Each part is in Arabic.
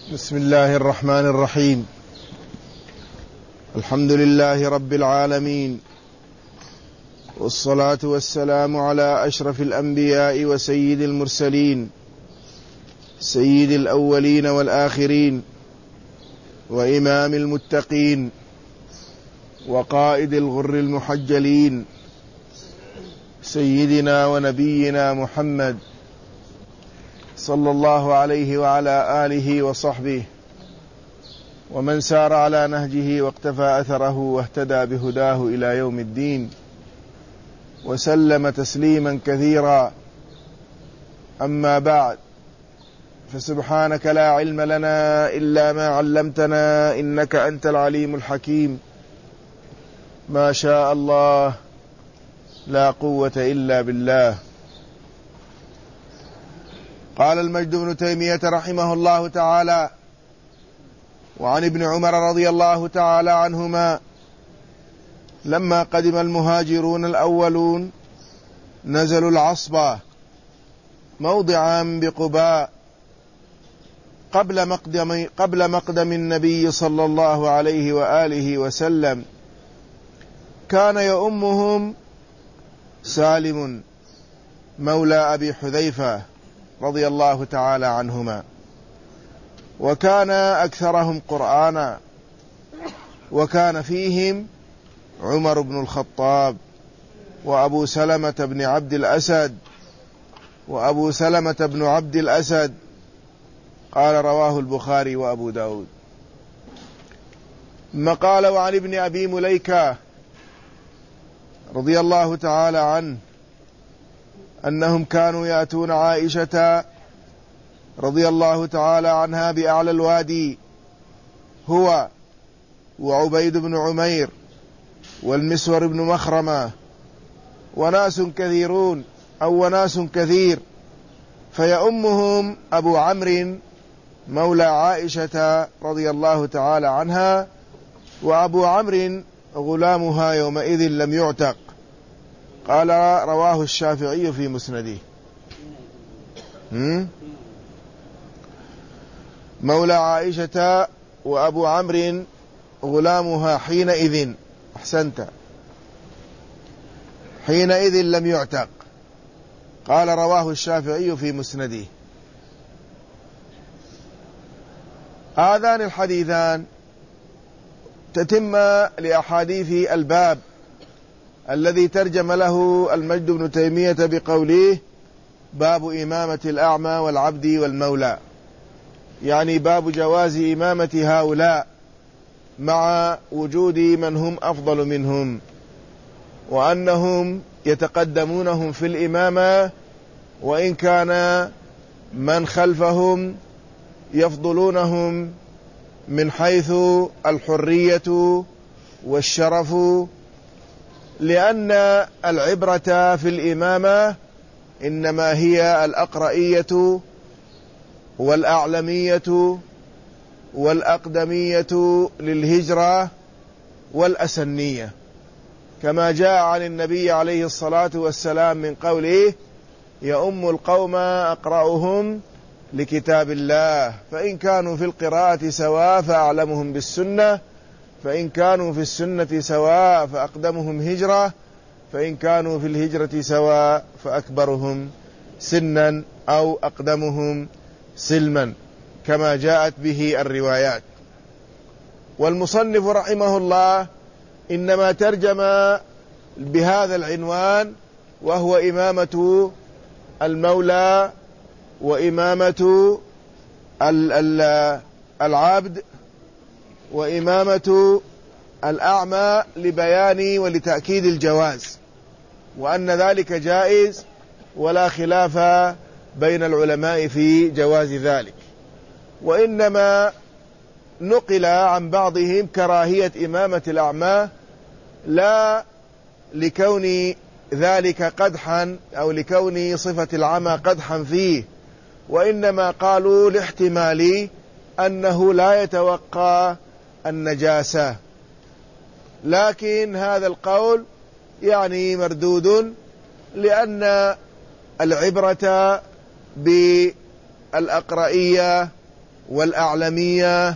بسم الله الرحمن الرحيم. الحمد لله رب العالمين، والصلاة والسلام على أشرف الأنبياء وسيد المرسلين، سيد الأولين والآخرين، وإمام المتقين، وقائد الغر المحجلين، سيدنا ونبينا محمد صلى الله عليه وعلى آله وصحبه ومن سار على نهجه واقتفى أثره واهتدى بهداه إلى يوم الدين، وسلم تسليما كثيرا. أما بعد، فسبحانك لا علم لنا إلا ما علمتنا إنك أنت العليم الحكيم. ما شاء الله لا قوة إلا بالله. قال المجد بن تيمية رحمه الله تعالى: وعن ابن عمر رضي الله تعالى عنهما: لما قدم المهاجرون الأولون نزلوا العصبة موضعا بقباء قبل مقدم النبي صلى الله عليه وآله وسلم، كان يؤمهم سالم مولى أبي حذيفة رضي الله تعالى عنهما، وكان أكثرهم قرآنا، وكان فيهم عمر بن الخطاب وأبو سلمة بن عبد الأسد قال رواه البخاري وأبو داود. ثم قال: وعن ابن أبي مليكة رضي الله تعالى عنه أنهم كانوا يأتون عائشة رضي الله تعالى عنها بأعلى الوادي، هو وعبيد بن عمير والمسور بن مخرمة وناس كثير، فيؤمهم أبو عمرو مولى عائشة رضي الله تعالى عنها، وأبو عمرو غلامها يومئذ لم يعتق. قال رواه الشافعي في مسنده. مولى عائشة وأبو عمرو غلامها حينئذ، أحسنت، حينئذ لم يعتق. قال رواه الشافعي في مسنده. هذان الحديثان تتم لأحاديث الباب الذي ترجم له المجد بن تيمية بقوله: باب إمامة الأعمى والعبد والمولى، يعني باب جواز إمامة هؤلاء مع وجود من هم أفضل منهم، وأنهم يتقدمونهم في الإمامة، وإن كان من خلفهم يفضلونهم من حيث الحرية والشرف، لأن العبرة في الإمامة إنما هي الأقرئية والأعلمية والأقدمية للهجرة والأسنية، كما جاء عن النبي عليه الصلاة والسلام من قوله: يؤم القوم أقرأهم لكتاب الله، فإن كانوا في القراءة سواء فأعلمهم بالسنة، فإن كانوا في السنة سواء فأقدمهم هجرة، فإن كانوا في الهجرة سواء فأكبرهم سنا أو أقدمهم سلما، كما جاءت به الروايات. والمصنف رحمه الله إنما ترجم بهذا العنوان، وهو إمامة المولى وإمامة العبد وإمامة الأعمى، لبيان ولتأكيد الجواز، وأن ذلك جائز ولا خلاف بين العلماء في جواز ذلك. وإنما نقل عن بعضهم كراهية إمامة الأعمى، لا لكون ذلك قدحا أو لكون صفة العمى قدحا فيه، وإنما قالوا لاحتمال أنه لا يتوقع النجاسة. لكن هذا القول يعني مردود، لأن العبرة بالأقرئية والأعلمية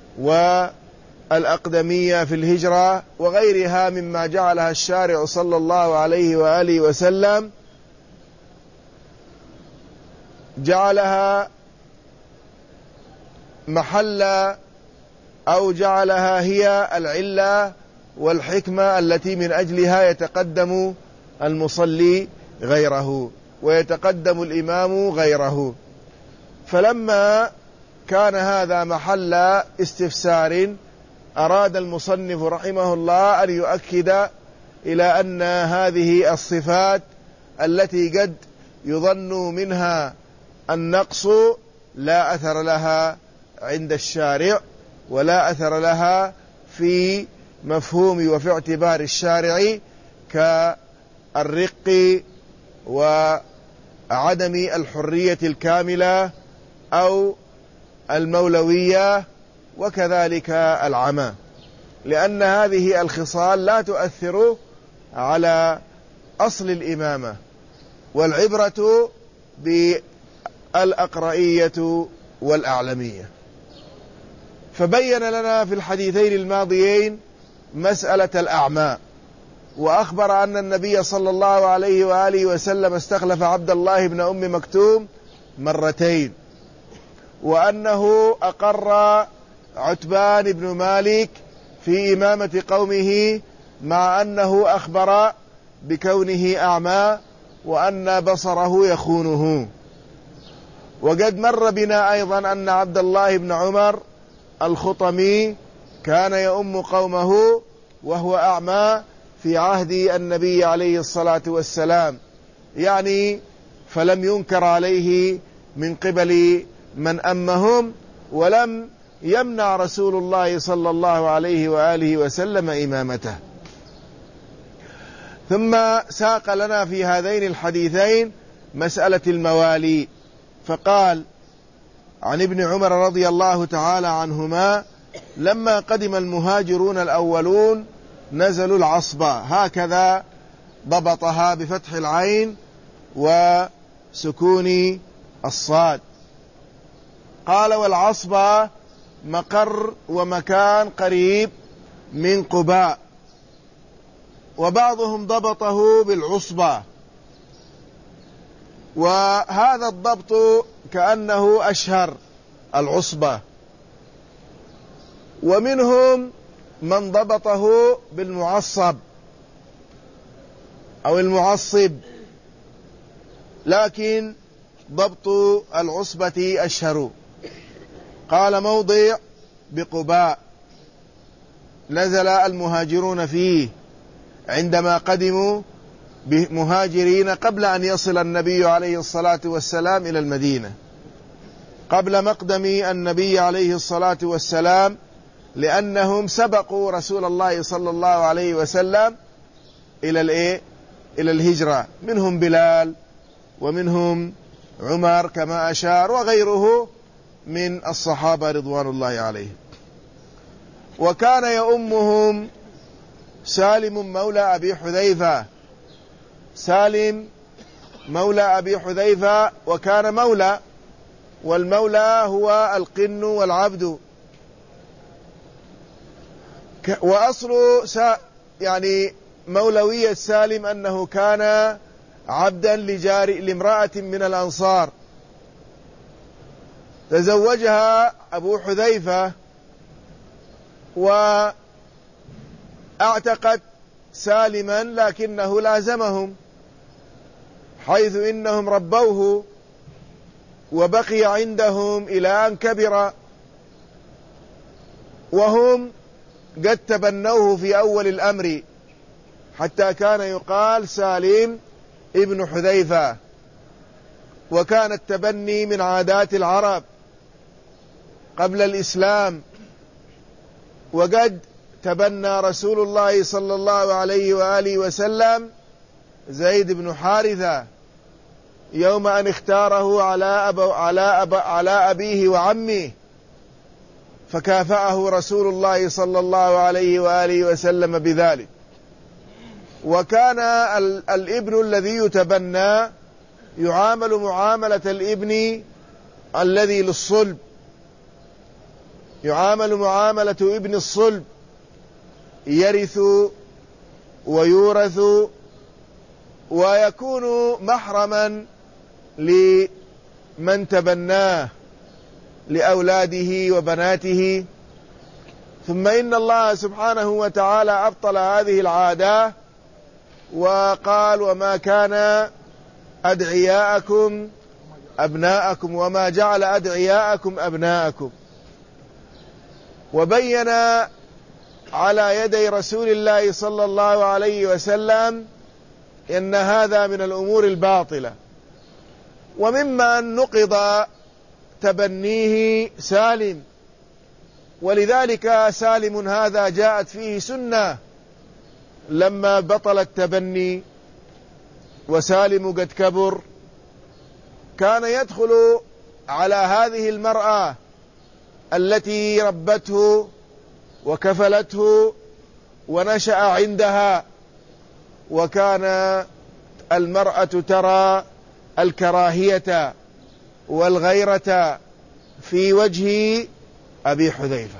والأقدمية في الهجرة وغيرها مما جعلها الشارع صلى الله عليه وآله وسلم، جعلها محل أو جعلها هي العلة والحكمة التي من أجلها يتقدم المصلي غيره ويتقدم الإمام غيره. فلما كان هذا محل استفسار أراد المصنف رحمه الله أن يؤكد إلى أن هذه الصفات التي قد يظن منها النقص لا أثر لها عند الشارع ولا أثر لها في مفهوم وفي اعتبار الشارع كالرق وعدم الحرية الكاملة أو المولوية وكذلك العمى، لأن هذه الخصال لا تؤثر على أصل الإمامة، والعبرة بالأقرئية والأعلمية. فبين لنا في الحديثين الماضيين مسألة الأعمى، وأخبر أن النبي صلى الله عليه وآله وسلم استخلف عبد الله بن أم مكتوم مرتين، وأنه أقر عتبان بن مالك في إمامة قومه مع أنه أخبر بكونه أعمى وأن بصره يخونه. وقد مر بنا أيضا أن عبد الله بن عمر الخطمي كان يؤم قومه وهو أعمى في عهد النبي عليه الصلاة والسلام، يعني فلم ينكر عليه من قبل من أمهم، ولم يمنع رسول الله صلى الله عليه وآله وسلم إمامته. ثم ساق لنا في هذين الحديثين مسألة الموالي، فقال عن ابن عمر رضي الله تعالى عنهما لما قدم المهاجرون الأولون نزلوا العصبة، هكذا ضبطها بفتح العين وسكون الصاد. قال والعصبة مقر ومكان قريب من قباء، وبعضهم ضبطه بالعصبة، وهذا الضبط كأنه أشهر العصبة، ومنهم من ضبطه بالمعصب أو المعصب، لكن ضبط العصبة أشهر. قال موضع بقباء نزل المهاجرون فيه عندما قدموا بمهاجرين قبل أن يصل النبي عليه الصلاة والسلام إلى المدينة، قبل مقدم النبي عليه الصلاة والسلام، لأنهم سبقوا رسول الله صلى الله عليه وسلم إلى الهجرة، منهم بلال ومنهم عمر كما أشار وغيره من الصحابة رضوان الله عليهم. وكان يؤمهم سالم مولى أبي حذيفة، سالم مولى أبي حذيفة، وكان مولى، والمولى هو القن والعبد. وأصل يعني مولوية سالم أنه كان عبدا لامرأة من الأنصار، تزوجها أبو حذيفة وأعتقت سالما، لكنه لازمهم حيث إنهم ربوه وبقي عندهم إلى أن كبر، وهم قد تبنوه في أول الأمر حتى كان يقال سالم ابن حذيفة. وكان التبني من عادات العرب قبل الإسلام، وقد تبنى رسول الله صلى الله عليه وآله وسلم زيد بن حارثة يوم أن اختاره على أبيه وعمه، فكافأه رسول الله صلى الله عليه وآله وسلم بذلك. وكان الابن الذي يتبنى يعامل معاملة الابن الذي للصلب، يعامل معاملة ابن الصلب، يرث ويورث ويكون محرما لمن تبناه لأولاده وبناته. ثم إن الله سبحانه وتعالى أبطل هذه العادة وقال: وما كان أدعياءكم أبناءكم وما جعل أدعياءكم أبناءكم. وبين على يدي رسول الله صلى الله عليه وسلم إن هذا من الأمور الباطلة. وممن نقض تبنيه سالم، ولذلك سالم هذا جاءت فيه سنة لما بطل التبني وسالم قد كبر، كان يدخل على هذه المرأة التي ربته وكفلته ونشأ عندها، وكان المرأة ترى الكراهية والغيرة في وجه أبي حذيفة،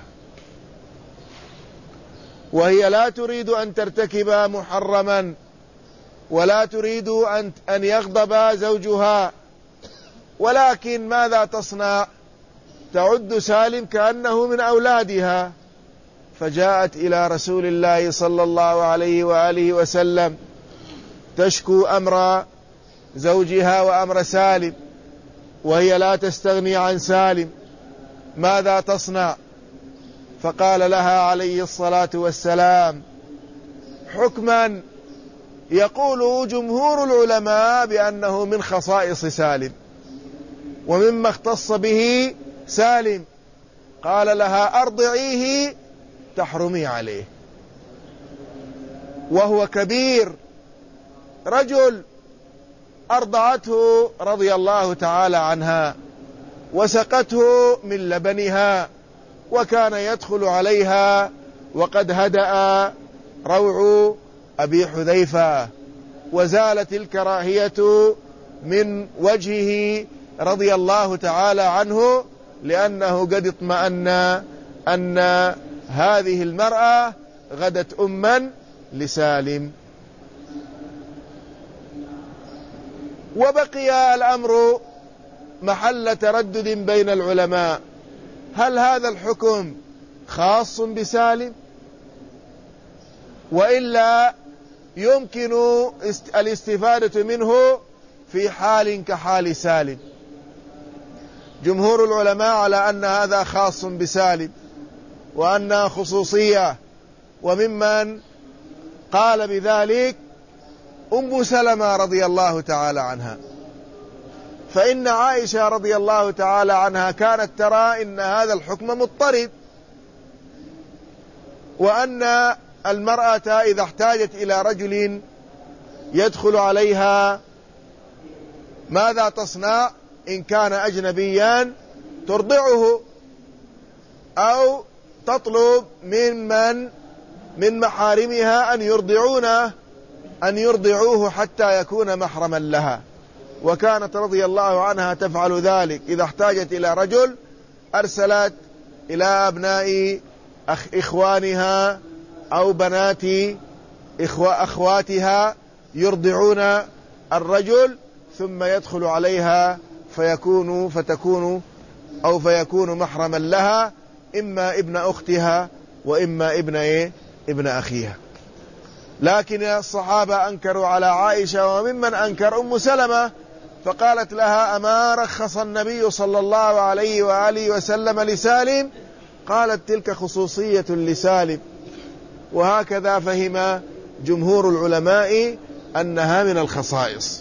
وهي لا تريد أن ترتكب محرما ولا تريد أن يغضب زوجها، ولكن ماذا تصنع؟ تعد سالم كأنه من أولادها، فجاءت إلى رسول الله صلى الله عليه وآله وسلم تشكو أمر زوجها وأمر سالم، وهي لا تستغني عن سالم، ماذا تصنع؟ فقال لها عليه الصلاة والسلام حكما يقول جمهور العلماء بأنه من خصائص سالم ومما اختص به سالم، قال لها: أرضعيه تحرمي عليه، وهو كبير، رجل أرضعته رضي الله تعالى عنها وسقته من لبنها، وكان يدخل عليها وقد هدأ روع أبي حذيفة، وزالت الكراهية من وجهه رضي الله تعالى عنه، لأنه قد اطمأن أن هذه المرأة غدت أما لسالم. وبقي الأمر محل تردد بين العلماء: هل هذا الحكم خاص بسالم وإلا يمكن الاستفادة منه في حال كحال سالم؟ جمهور العلماء على أن هذا خاص بسالم وأنها خصوصية، وممن قال بذلك أم سلمة رضي الله تعالى عنها، فإن عائشة رضي الله تعالى عنها كانت ترى إن هذا الحكم مضطرد، وأن المرأة إذا احتاجت إلى رجل يدخل عليها ماذا تصنع؟ إن كان أجنبيا ترضعه أو تطلب من محارمها أن يرضعوه حتى يكون محرما لها. وكانت رضي الله عنها تفعل ذلك، إذا احتاجت إلى رجل أرسلت إلى أبناء إخوانها أو بنات أخواتها يرضعون الرجل، ثم يدخل عليها فيكون محرما لها، إما ابن أختها وإما ابن أخيها. لكن الصحابة أنكروا على عائشة، وممن أنكر أم سلمة، فقالت لها: أما رخص النبي صلى الله عليه وآله وسلم لسالم؟ قالت: تلك خصوصية لسالم. وهكذا فهم جمهور العلماء أنها من الخصائص.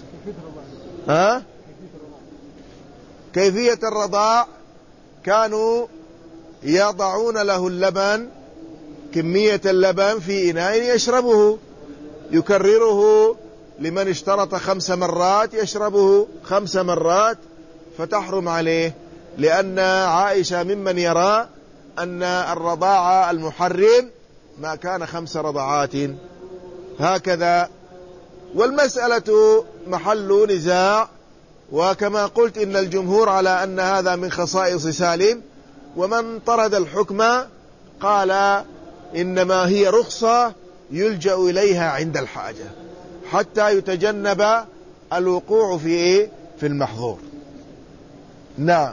كيفية الرضاع: كانوا يضعون له اللبن، كمية اللبن في إناء يشربه، يكرره لمن اشترط 5 مرات يشربه 5 مرات، فتحرم عليه، لأن عائشة ممن يرى أن الرضاعة المحرم ما كان 5 رضعات هكذا. والمسألة محل نزاع، وكما قلت إن الجمهور على أن هذا من خصائص سالم، ومن طرد الحكم قال إنما هي رخصة يلجأ إليها عند الحاجة حتى يتجنب الوقوع في المحظور. نعم.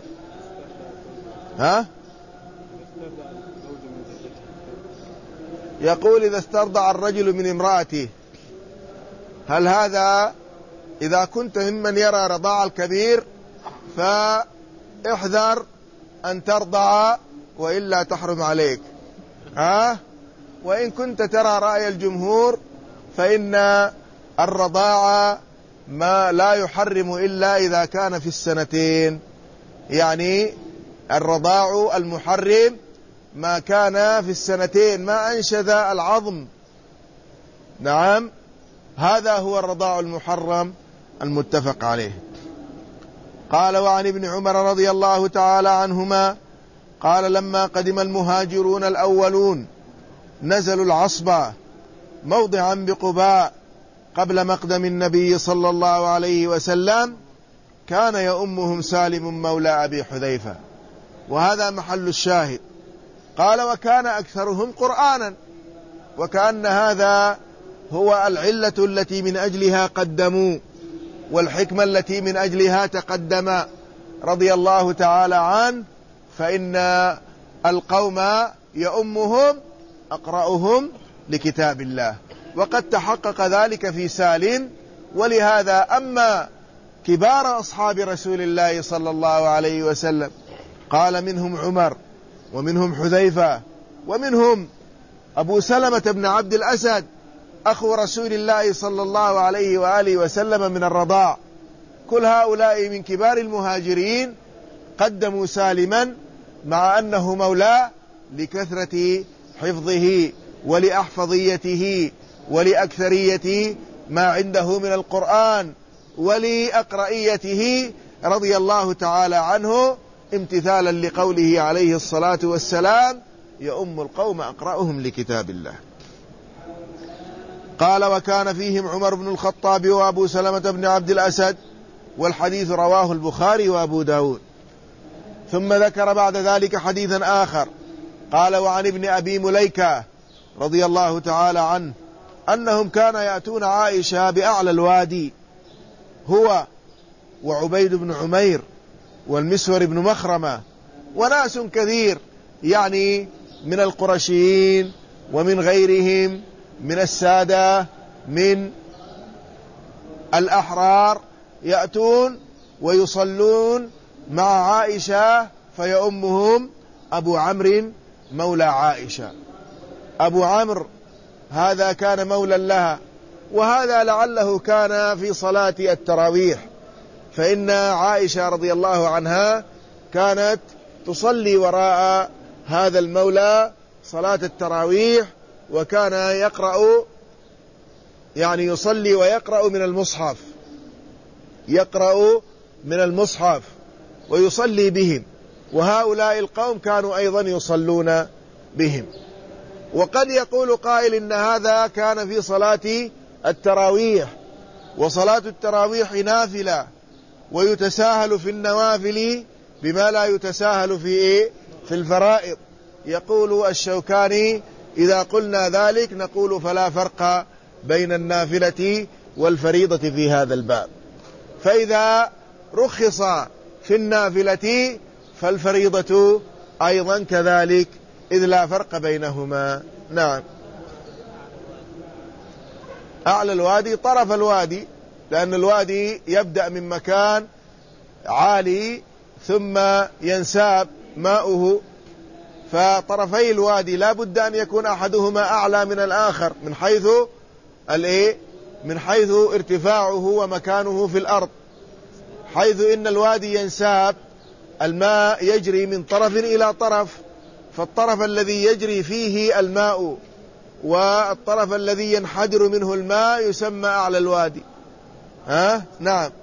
يقول إذا استرضع الرجل من امرأته، هل هذا إذا كنت ممن يرى رضاع الكبير فاحذر أن ترضع وإلا تحرم عليك، وإن كنت ترى رأي الجمهور فإن الرضاعة ما لا يحرم إلا إذا كان في السنتين، يعني الرضاع المحرم ما كان في السنتين، ما أنشذ العظم. نعم، هذا هو الرضاع المحرم المتفق عليه. قال وعن ابن عمر رضي الله تعالى عنهما قال لما قدم المهاجرون الأولون نزلوا العصبة موضعا بقباء قبل مقدم النبي صلى الله عليه وسلم، كان يؤمهم سالم مولى أبي حذيفة، وهذا محل الشاهد. قال وكان أكثرهم قرآنا، وكأن هذا هو العلة التي من أجلها قدموا، والحكمة التي من أجلها تقدم رضي الله تعالى عنه، فإن القوم يؤمهم أقرأهم لكتاب الله، وقد تحقق ذلك في سالم. ولهذا أما كبار أصحاب رسول الله صلى الله عليه وسلم قال منهم عمر، ومنهم حذيفة، ومنهم أبو سلمة بن عبد الأسد أخو رسول الله صلى الله عليه وآله وسلم من الرضاع، كل هؤلاء من كبار المهاجرين قدموا سالما مع أنه مولى لكثرة حفظه ولأحفظيته ولأكثرية ما عنده من القرآن ولأقرئيته رضي الله تعالى عنه، امتثالا لقوله عليه الصلاة والسلام يؤم القوم أقرأهم لكتاب الله. قال وكان فيهم عمر بن الخطاب وأبو سلمة بن عبد الأسد، والحديث رواه البخاري وأبو داود. ثم ذكر بعد ذلك حديثا آخر قال وعن ابن أبي مليكة رضي الله تعالى عنه أنهم كان يأتون عائشة بأعلى الوادي، هو وعبيد بن عمير والمسور بن مخرمة وناس كثير، يعني من القرشيين ومن غيرهم من السادة من الأحرار، يأتون ويصلون مع عائشة فيؤمهم أبو عمرو مولى عائشة. أبو عمرو هذا كان مولى لها، وهذا لعله كان في صلاة التراويح، فإن عائشة رضي الله عنها كانت تصلي وراء هذا المولى صلاة التراويح، وكان يقرأ، يعني يصلي ويقرأ من المصحف، يقرأ من المصحف ويصلي بهم، وهؤلاء القوم كانوا أيضا يصلون بهم. وقد يقول قائل إن هذا كان في صلاة التراويح، وصلاة التراويح نافلة، ويتساهل في النوافل بما لا يتساهل في الفرائض. يقول الشوكاني إذا قلنا ذلك نقول فلا فرق بين النافلة والفريضة في هذا الباب، فإذا رخص في النافلة فالفريضة أيضا كذلك، إذ لا فرق بينهما. نعم. أعلى الوادي طرف الوادي، لأن الوادي يبدأ من مكان عالي ثم ينساب ماؤه، فطرفي الوادي لا بد أن يكون أحدهما أعلى من الآخر من حيث ارتفاعه ومكانه في الأرض، حيث إن الوادي ينساب، الماء يجري من طرف إلى طرف، فالطرف الذي يجري فيه الماء والطرف الذي ينحدر منه الماء يسمى أعلى الوادي. نعم.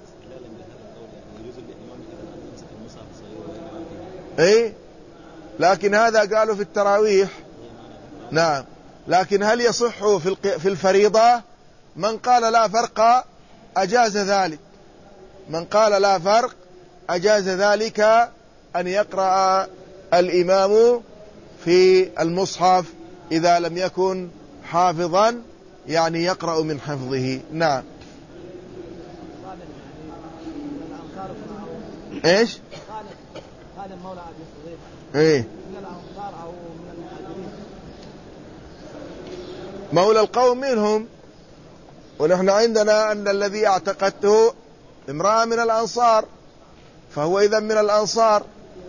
لكن هذا قالوا في التراويح. نعم. لكن هل يصح في الفريضة؟ من قال لا فرق أجاز ذلك، من قال لا فرق أجاز ذلك أن يقرأ الإمام في المصحف إذا لم يكن حافظا، يعني يقرأ من حفظه. نعم. ايش؟ خالد مولى ابي حذيفه ايه من الانصار او من المهاجرين؟ مولى القوم منهم، ونحن عندنا أن الذي اعتقدته امرأة من الأنصار، فهو إذن من الأنصار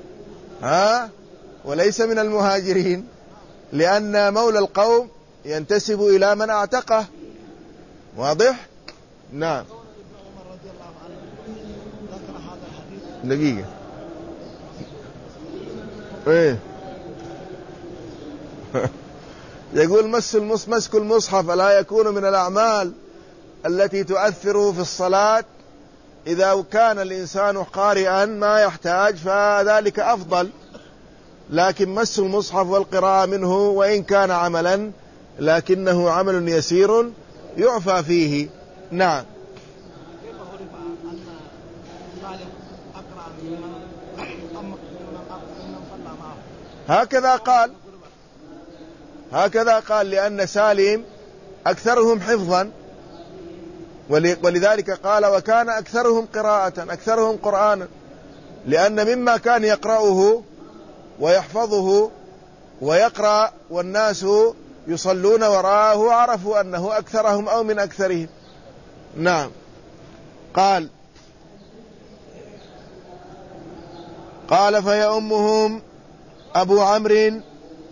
وليس من المهاجرين، لأن مولى القوم ينتسب إلى من اعتقه. واضح؟ نعم. عمر رضي الله عنه ذكر هذا الحديث. دقيقة. ايه يقول مسك المصحف لا يكون من الأعمال التي تؤثر في الصلاة. إذا كان الإنسان قارئا ما يحتاج فذلك أفضل، لكن مس المصحف والقراءة منه وإن كان عملا لكنه عمل يسير يعفى فيه. نعم. كيف عرف أن صالح أقرأ ممن صلى معه؟ هكذا قال لأن سالم أكثرهم حفظا، ولذلك قال وكان أكثرهم قراءة، أكثرهم قرآنا، لأن مما كان يقرأه ويحفظه ويقرأ والناس يصلون وراءه عرفوا أنه أكثرهم أو من أكثرهم. نعم. قال فيؤمهم أبو عمرو.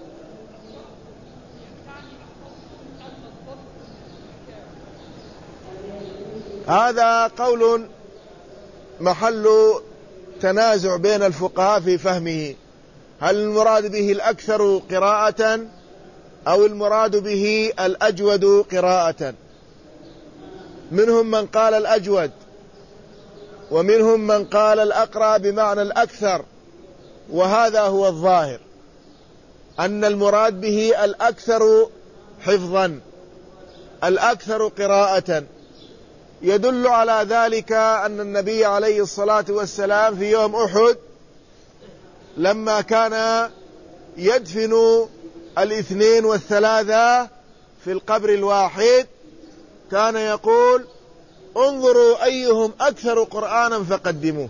هذا قول محل تنازع بين الفقهاء في فهمه، هل المراد به الأكثر قراءة أو المراد به الأجود قراءة؟ منهم من قال الأجود، ومنهم من قال الأقرأ بمعنى الأكثر، وهذا هو الظاهر أن المراد به الأكثر حفظا، الأكثر قراءة. يدل على ذلك أن النبي عليه الصلاة والسلام في يوم أحد لما كان يدفن 2 و3 في القبر الواحد كان يقول انظروا أيهم أكثر قرآنا فقدموه.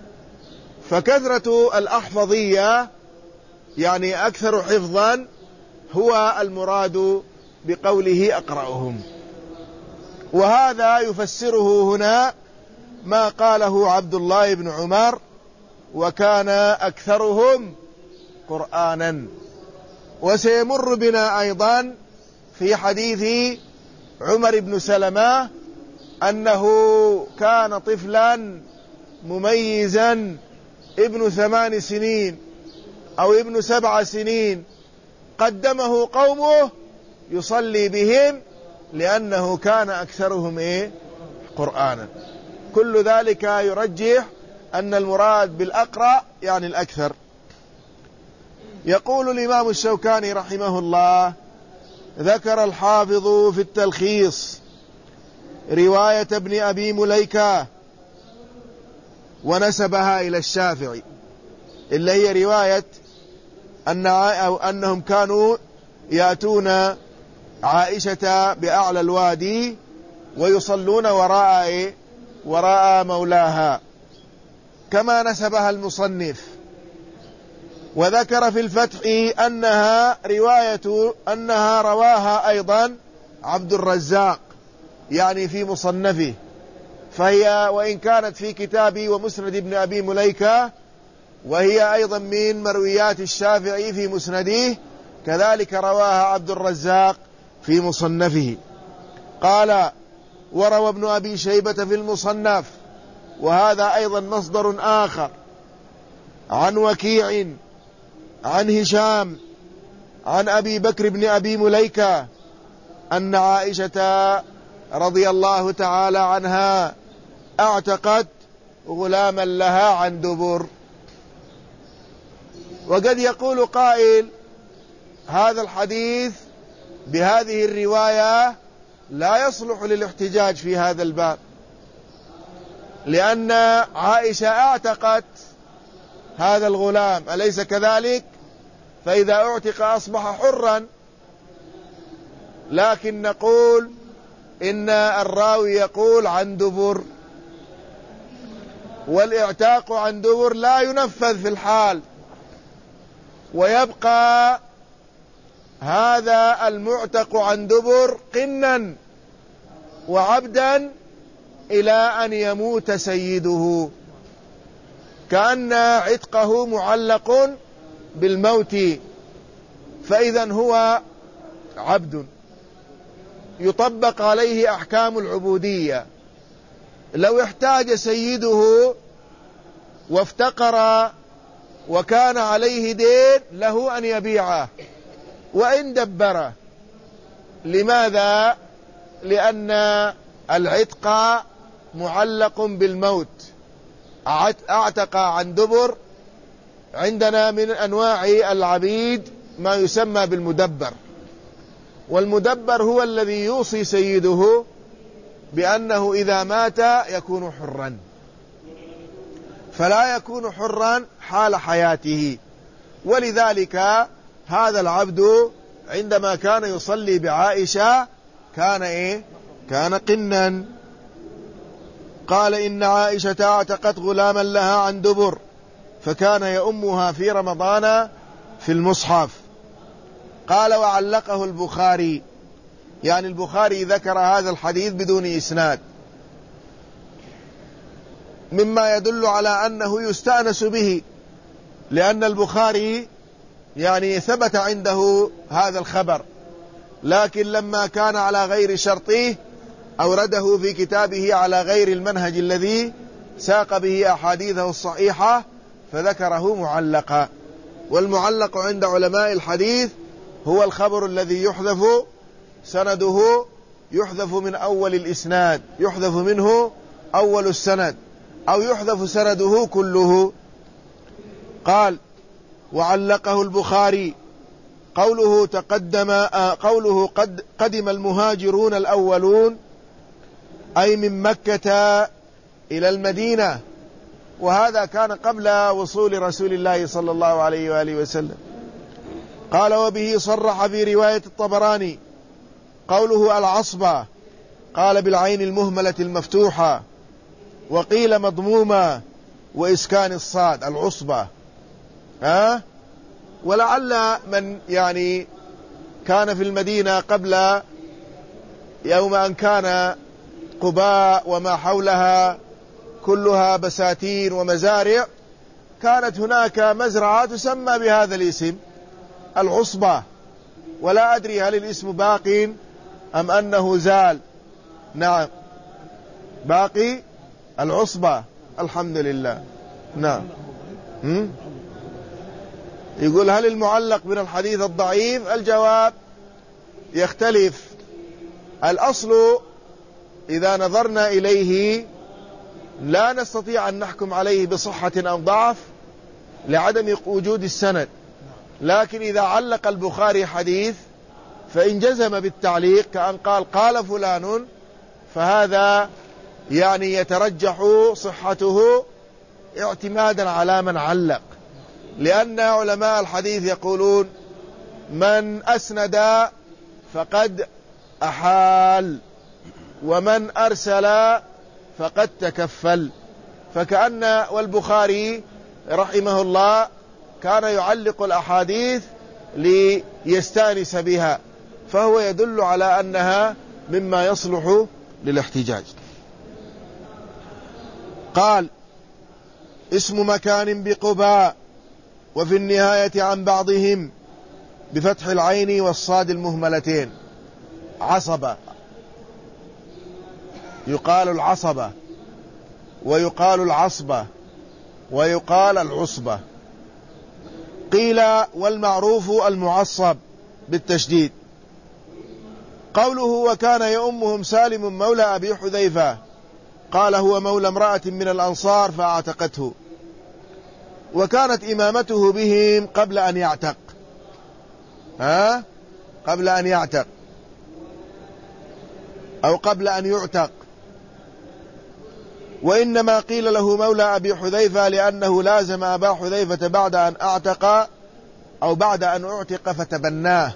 فكثرة الأحفظية يعني أكثر حفظا هو المراد بقوله أقرأهم، وهذا يفسره هنا ما قاله عبد الله بن عمر وكان أكثرهم قرآنا. وسيمر بنا أيضا في حديث عمر بن سلمة أنه كان طفلا مميزا ابن 8 سنين أو ابن 7 سنين، قدمه قومه يصلي بهم لأنه كان أكثرهم قرآنا. كل ذلك يرجح أن المراد بالأقرأ يعني الأكثر. يقول الإمام الشوكاني رحمه الله: ذكر الحافظ في التلخيص رواية ابن أبي مليكة ونسبها إلى الشافعي، اللي هي رواية أنهم كانوا يأتون عائشة بأعلى الوادي ويصلون وراء مولاها، كما نسبها المصنف. وذكر في الفتح أنها رواها أيضا عبد الرزاق، يعني في مصنفه، فهي وإن كانت في كتابي ومسند ابن أبي مليكة وهي أيضا من مرويات الشافعي في مسنده، كذلك رواها عبد الرزاق في مصنفه. قال: وروى ابن أبي شيبة في المصنف، وهذا أيضا مصدر آخر، عن وكيع عن هشام عن أبي بكر بن أبي مليكة أن عائشة رضي الله تعالى عنها اعتقت غلاما لها عن دبر. وقد يقول قائل: هذا الحديث بهذه الرواية لا يصلح للاحتجاج في هذا الباب، لأن عائشة اعتقت هذا الغلام، أليس كذلك؟ فإذا اعتق أصبح حرا. لكن نقول إن الراوي يقول عن دبر، والاعتاق عن دبر لا ينفذ في الحال، ويبقى هذا المعتق عن دبر قنا وعبدا إلى أن يموت سيده، كأن عتقه معلق بالموت، فإذا هو عبد يطبق عليه أحكام العبودية. لو احتاج سيده وافتقر وكان عليه دين له أن يبيعه وإن دبره. لماذا؟ لأن العتق معلق بالموت. اعتق عن دبر. عندنا من أنواع العبيد ما يسمى بالمدبر، والمدبر هو الذي يوصي سيده بأنه إذا مات يكون حرا، فلا يكون حرا حال حياته. ولذلك هذا العبد عندما كان يصلي بعائشة كان قنا. قال إن عائشة اعتقت غلاما لها عن دبر فكان يؤمها في رمضان في المصحف. قال وعلقه البخاري، يعني البخاري ذكر هذا الحديث بدون إسناد، مما يدل على أنه يستأنس به، لأن البخاري يعني ثبت عنده هذا الخبر، لكن لما كان على غير شرطه أورده في كتابه على غير المنهج الذي ساق به أحاديثه الصحيحة فذكره معلقا. والمعلق عند علماء الحديث هو الخبر الذي يحذف سنده، يحذف من أول الإسناد، يحذف منه أول السند، أو يحذف سنده كله. قال وعلقه البخاري قوله قدم المهاجرون الأولون، أي من مكة إلى المدينة، وهذا كان قبل وصول رسول الله صلى الله عليه وآله وسلم. قال وبه صرح في رواية الطبراني قوله العصبة، قال بالعين المهملة المفتوحة، وقيل مضمومة وإسكان الصاد العصبة. ولعل من يعني كان في المدينة قبل يوم أن كان قباء وما حولها كلها بساتين ومزارع، كانت هناك مزرعة تسمى بهذا الاسم العصبة، ولا أدري هل الاسم باقي أم أنه زال. نعم باقي العصبة الحمد لله. نعم. يقول هل المعلق من الحديث الضعيف؟ الجواب يختلف. الأصل إذا نظرنا إليه لا نستطيع أن نحكم عليه بصحة أو ضعف لعدم وجود السند، لكن إذا علق البخاري حديث فإن جزم بالتعليق كأن قال فلان، فهذا يعني يترجح صحته اعتمادا على من علق، لأن علماء الحديث يقولون من أسند فقد أحال، ومن أرسل فقد تكفل. فكأن والبخاري رحمه الله كان يعلق الأحاديث ليستانس بها، فهو يدل على أنها مما يصلح للاحتجاج. قال اسم مكان بقباء، وفي النهاية عن بعضهم بفتح العين والصاد المهملتين. عصبة، يقال العصبة ويقال العصبة ويقال العصبة. قيل والمعروف المعصب بالتشديد. قوله وكان يؤمهم سالم مولى أبي حذيفة، قال هو مولى امرأة من الأنصار فاعتقته، وكانت إمامته بهم قبل أن يعتق. قبل أن يعتق أو قبل أن يعتق. وإنما قيل له مولى أبي حذيفة لأنه لازم أبا حذيفة بعد أن أعتق أو بعد أن أعتق فتبناه،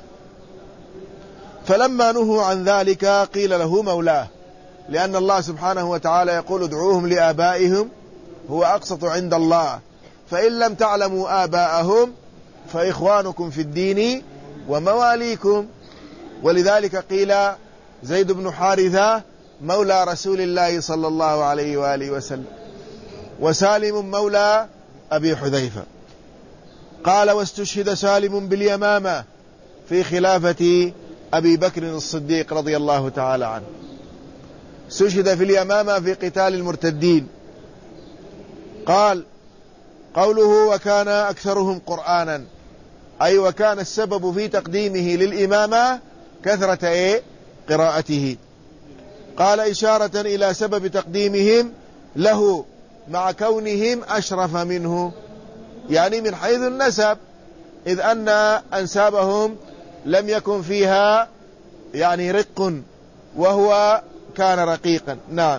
فلما نهوا عن ذلك قيل له مولاه، لأن الله سبحانه وتعالى يقول ادعوهم لآبائهم هو أقسط عند الله، فإن لم تعلموا آباءهم فإخوانكم في الدين ومواليكم. ولذلك قيل زيد بن حارثة مولى رسول الله صلى الله عليه وآله وسلم، وسالم مولى أبي حذيفة. قال واستشهد سالم باليمامة في خلافة أبي بكر الصديق رضي الله تعالى عنه، استشهد في اليمامة في قتال المرتدين. قال قوله وكان أكثرهم قرآنا، أي وكان السبب في تقديمه للإمامة كثرة قراءته. قال إشارة إلى سبب تقديمهم له مع كونهم أشرف منه، يعني من حيث النسب، إذ أن أنسابهم لم يكن فيها يعني رق وهو كان رقيقا. نعم.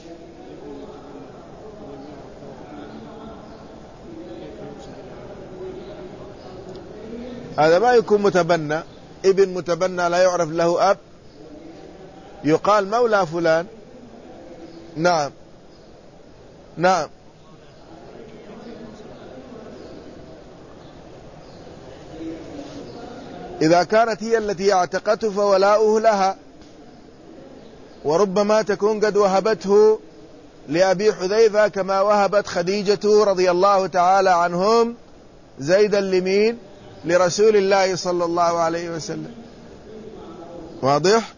هذا ما يكون متبنى، ابن متبنى لا يعرف له أب، يقال مولى فلان. نعم نعم. إذا كانت هي التي اعتقته فولاؤه لها، وربما تكون قد وهبته لأبي حذيفة كما وهبت خديجة رضي الله تعالى عنهم زيدا لمين؟ لرسول الله صلى الله عليه وسلم. واضح؟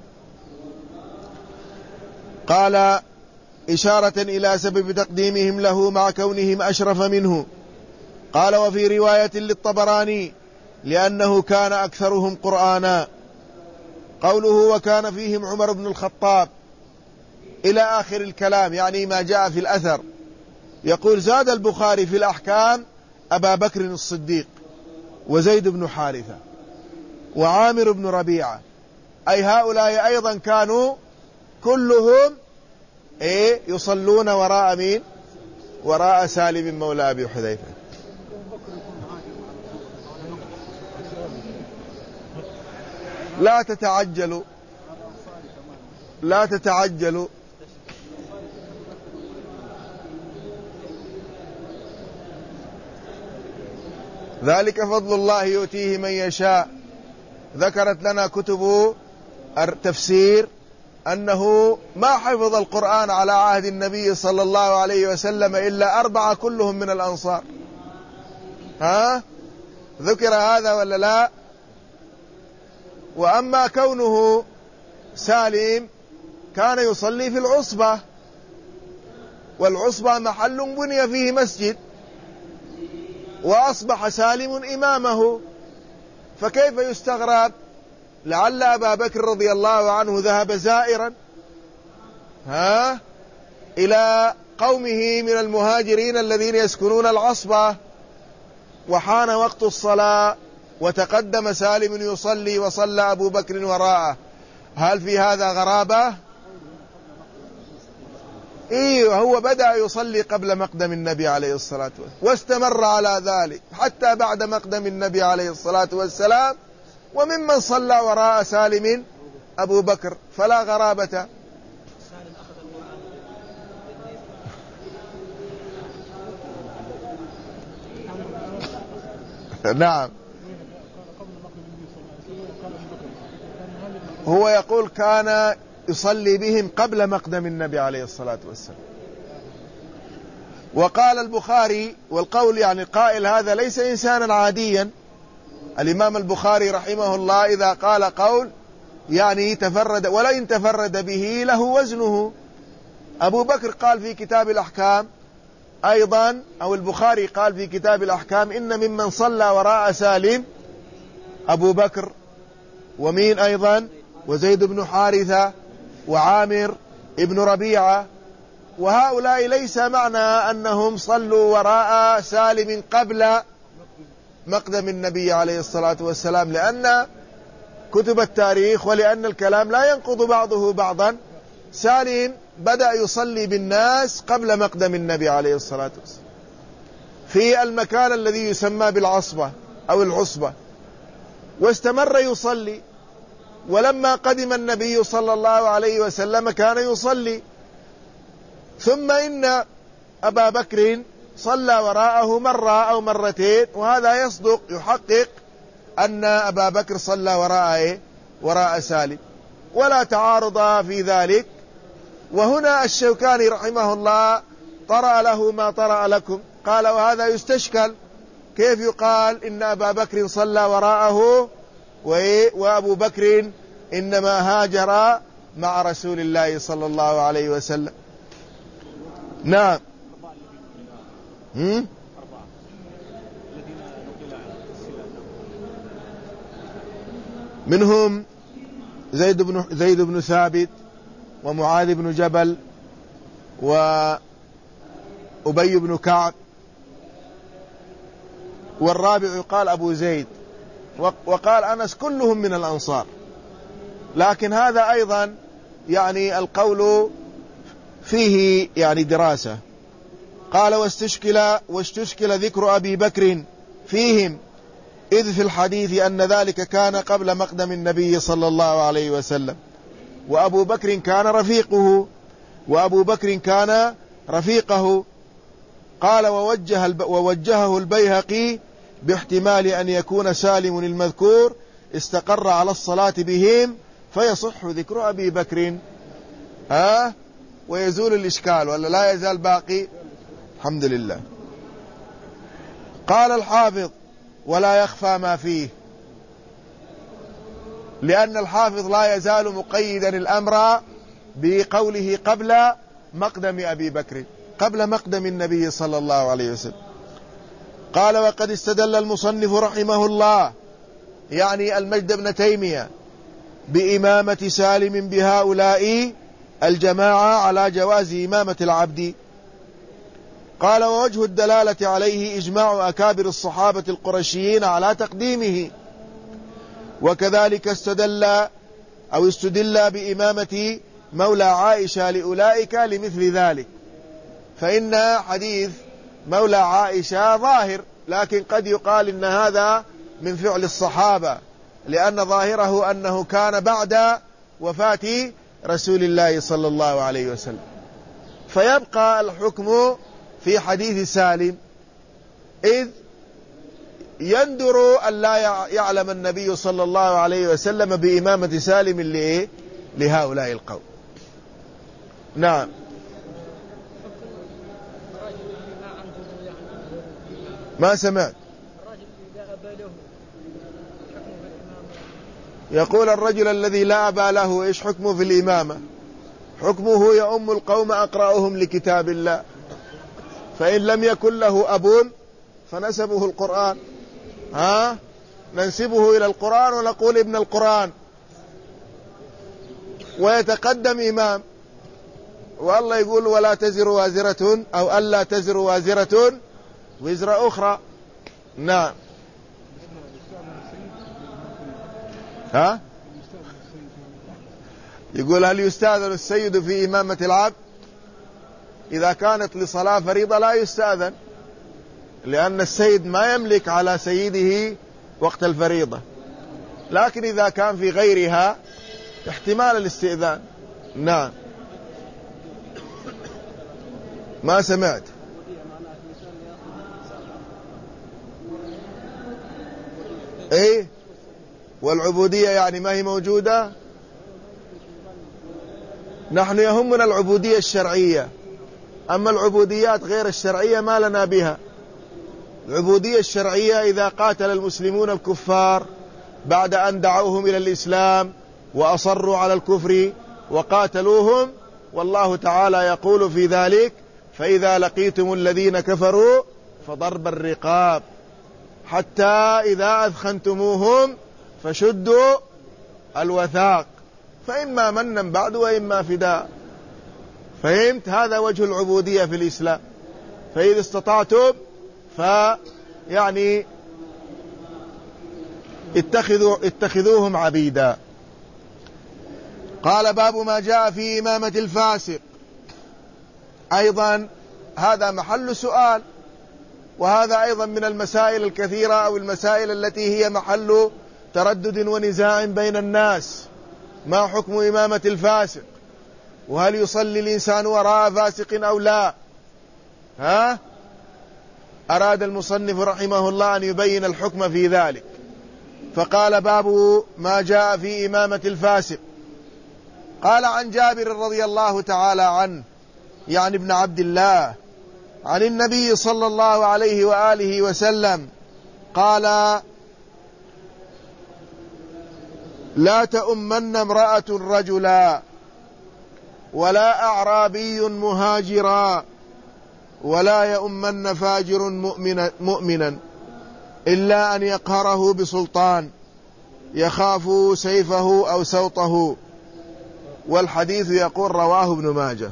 قال إشارة إلى سبب تقديمهم له مع كونهم أشرف منه. قال وفي رواية للطبراني لأنه كان أكثرهم قرآنا، قوله وكان فيهم عمر بن الخطاب إلى آخر الكلام، يعني ما جاء في الأثر. يقول زاد البخاري في الأحكام أبا بكر الصديق وزيد بن حارثة وعامر بن ربيعة، أي هؤلاء أيضا كانوا كلهم يصلون وراء مين؟ وراء سالم مولى أبي حذيفة. لا تتعجلوا لا تتعجلوا، ذلك فضل الله يؤتيه من يشاء. ذكرت لنا كتب التفسير أنه ما حفظ القرآن على عهد النبي صلى الله عليه وسلم إلا 4 كلهم من الأنصار. ذكر هذا ولا لا؟ وأما كونه سالم كان يصلي في العصبة، والعصبة محل بني فيه مسجد، وأصبح سالم إمامه، فكيف يستغرب لعل أبا بكر رضي الله عنه ذهب زائرا إلى قومه من المهاجرين الذين يسكنون العصبة، وحان وقت الصلاة وتقدم سالم يصلي وصلى أبو بكر وراءه. هل في هذا غرابة؟ هو بدأ يصلي قبل مقدم النبي عليه الصلاة والسلام، واستمر على ذلك حتى بعد مقدم النبي عليه الصلاة والسلام، وممن صلى وراء سالم أبو بكر، فلا غرابة. نعم. هو يقول كان يصلي بهم قبل مقدم النبي عليه الصلاة والسلام. وقال البخاري، والقول يعني قائل هذا ليس إنسانا عاديا، الإمام البخاري رحمه الله إذا قال قول يعني تفرد، ولئن تفرد به له وزنه. أبو بكر قال في كتاب الأحكام أيضا، أو البخاري قال في كتاب الأحكام إن ممن صلى وراء سالم أبو بكر ومين أيضا وزيد بن حارثة وعامر ابن ربيعة، وهؤلاء ليس معنى أنهم صلوا وراء سالم قبل مقدم النبي عليه الصلاة والسلام، لأن كتب التاريخ ولأن الكلام لا ينقض بعضه بعضا. سالم بدأ يصلي بالناس قبل مقدم النبي عليه الصلاة والسلام في المكان الذي يسمى بالعصبة أو العصبة، واستمر يصلي، ولما قدم النبي صلى الله عليه وسلم كان يصلي. ثم إن أبا بكر صلى وراءه مرة أو مرتين، وهذا يصدق يحقق أن أبا بكر صلى وراء سالم، ولا تعارض في ذلك. وهنا الشوكاني رحمه الله طرأ له ما طرأ لكم، قال وهذا يستشكل، كيف يقال إن أبا بكر صلى وراءه وأبو بكر إنما هاجر مع رسول الله صلى الله عليه وسلم؟ نعم. منهم زيد بن ثابت، ومعاذ بن جبل، وأبي بن كعب، والرابع قال أبو زيد، وقال أنس، كلهم من الأنصار. لكن هذا أيضا يعني القول فيه يعني دراسة. قال واستشكل ذكر أبي بكر فيهم، إذ في الحديث أن ذلك كان قبل مقدم النبي صلى الله عليه وسلم، وأبو بكر كان رفيقه. قال ووجهه البيهقي باحتمال أن يكون سالم المذكور استقر على الصلاة بهم فيصح ذكر أبي بكر. ويزول الإشكال، ولا لا يزال باقي؟ الحمد لله. قال الحافظ ولا يخفى ما فيه، لأن الحافظ لا يزال مقيدا الأمر بقوله قبل مقدم أبي بكر، قبل مقدم النبي صلى الله عليه وسلم. قال وقد استدل المصنف رحمه الله، يعني المجد بن تيمية، بإمامة سالم بهؤلاء الجماعة على جواز إمامة العبد. قال ووجه الدلالة عليه إجماع أكابر الصحابة القرشيين على تقديمه، وكذلك استدل بإمامة مولى عائشة لأولئك لمثل ذلك. فإن حديث مولى عائشة ظاهر، لكن قد يقال إن هذا من فعل الصحابة، لأن ظاهره أنه كان بعد وفاة رسول الله صلى الله عليه وسلم. فيبقى الحكم في حديث سالم، إذ يندر أن لا يعلم النبي صلى الله عليه وسلم بإمامة سالم لهؤلاء القوم. نعم. ما سمعت. يقول الرجل الذي لا أبا له إيش حكمه في الإمامة؟ حكمه يؤم القوم أقرأهم لكتاب الله، فإن لم يكن له أب فنسبه القرآن، ننسبه إلى القرآن ونقول ابن القرآن، ويتقدم إمام. والله يقول ولا تزر وازرة أو ألا تزر وازرة وزر أخرى. نعم. يقول هل يستأذن السيد في إمامة العبد؟ إذا كانت لصلاة فريضة لا يستأذن، لأن السيد ما يملك على سيده وقت الفريضة، لكن إذا كان في غيرها احتمال الاستئذان. نعم. ما سمعت. ايه، والعبودية يعني ما هي موجودة؟ نحن يهمنا العبودية الشرعية، أما العبوديات غير الشرعية ما لنا بها. العبودية الشرعية إذا قاتل المسلمون الكفار بعد أن دعوهم إلى الإسلام وأصروا على الكفر وقاتلوهم، والله تعالى يقول في ذلك فإذا لقيتم الذين كفروا فضرب الرقاب حتى إذا أثخنتموهم فشدوا الوثاق فإما منا بعد وإما فداء. فهمت؟ هذا وجه العبودية في الإسلام. فإذا استطعتم فيعني اتخذوهم عبيدا. قال باب ما جاء في إمامة الفاسق. أيضا هذا محل سؤال، وهذا أيضا من المسائل الكثيرة أو المسائل التي هي محل تردد ونزاع بين الناس. ما حكم إمامة الفاسق؟ وهل يصلي الإنسان وراء فاسق أو لا؟ أراد المصنف رحمه الله أن يبين الحكم في ذلك، فقال: باب ما جاء في إمامة الفاسق. قال: عن جابر رضي الله تعالى عنه، يعني ابن عبد الله، عن النبي صلى الله عليه وآله وسلم قال: لا تؤمن امرأة رجلا ولا أعرابي مهاجرا ولا يؤمن فاجر مؤمنا إلا أن يقهره بسلطان يخاف سيفه أو سوطه. والحديث يقول رواه ابن ماجه.